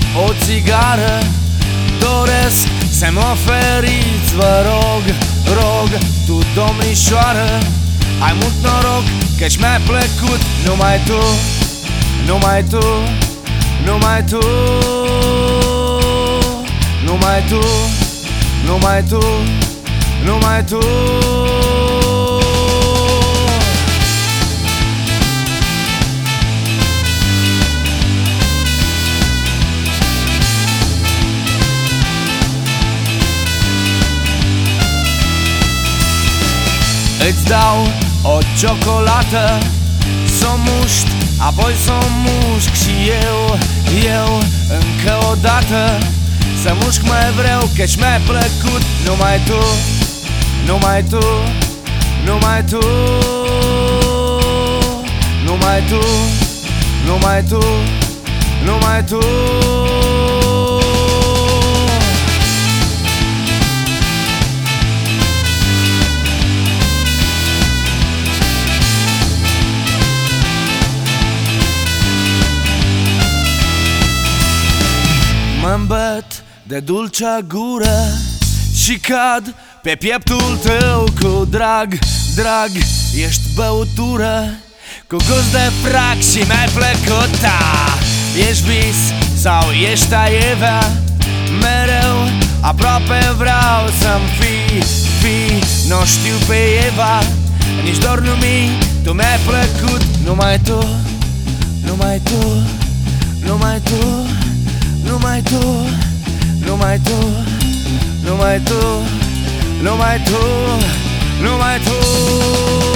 o țigară. Doresc să-mi oferiți, vă rog, rog, tu domnișoară. Ai mult noroc căci mi-ai plăcut. Numai tu, numai tu, numai tu, numai tu, numai tu, numai tu. Îți dau o ciocolată, s-o muști, apoi s-o mușc și eu încă o dată. Să mușc mai vreau căci mi-ai plăcut. Numai tu, numai tu, numai tu, numai tu, numai tu, numai tu. Mă-mbăt de dulcea gură și cad pe pieptul tău cu drag, drag. Ești băutură cu gust de frac și mi-ai plăcut. Ești vis sau ești aievea, mereu aproape vreau să-mi fii. N-o știu pe Eva, nici doar nu tu mi-ai plăcut. Numai tu, numai tu, numai tu, numai tu, numai tu, numai tu, numai tu, numai tu.